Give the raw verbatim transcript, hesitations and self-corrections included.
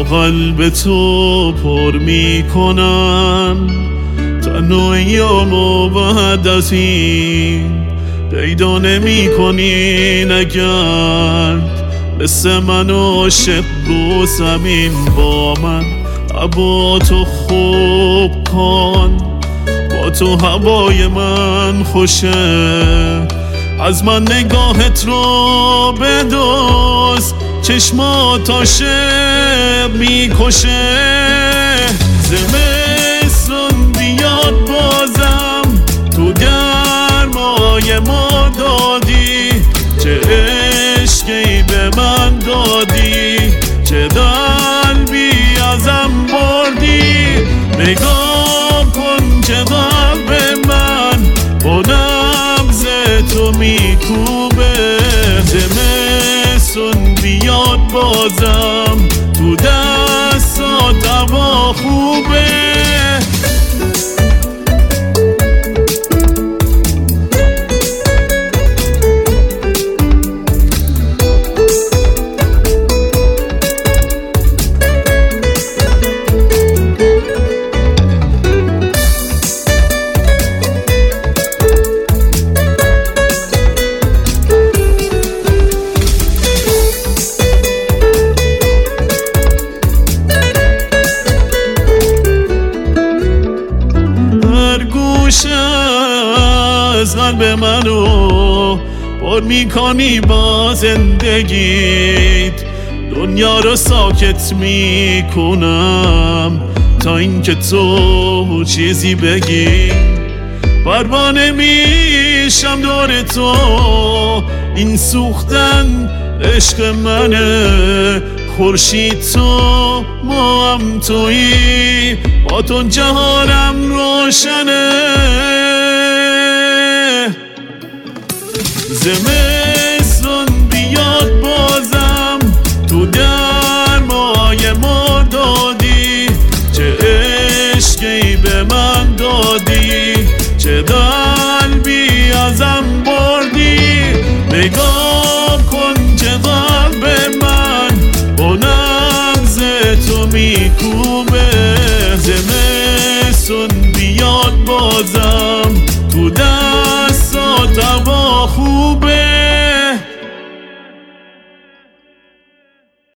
قلب تو پر می کنم تنهاییامو بعد از این پیدا نمی کنی نگرد مثل من عاشق رو زمین با من هوا تو خوب کن با تو هوای من خوشه از من نگاهت رو بدوز چشمات عاشق میکشه زمستون بیاد بازم تو گرمای ما دادی چه عشقی به من دادی چه قلبی ازم بردی نگاه کن چه قلب من با نبض تو میکوبه زمستون بیاد بازم تو دستات هوا خوبه از قلب منو پر میکنی با زندگیت دنیا رو ساکت میکنم تا اینکه تو چیزی بگی پروانه میشم دور تو این سوختن عشق منه خورشید تو ما هم تویی با تو جهانم روشنه زمستون بیاد بازم تو گرمای ما دادی چه عشقی به من دادی چه قلبی ازم بردی نگاه کن چه قلب من با نبض تو میکوبه زمستون بیاد بازم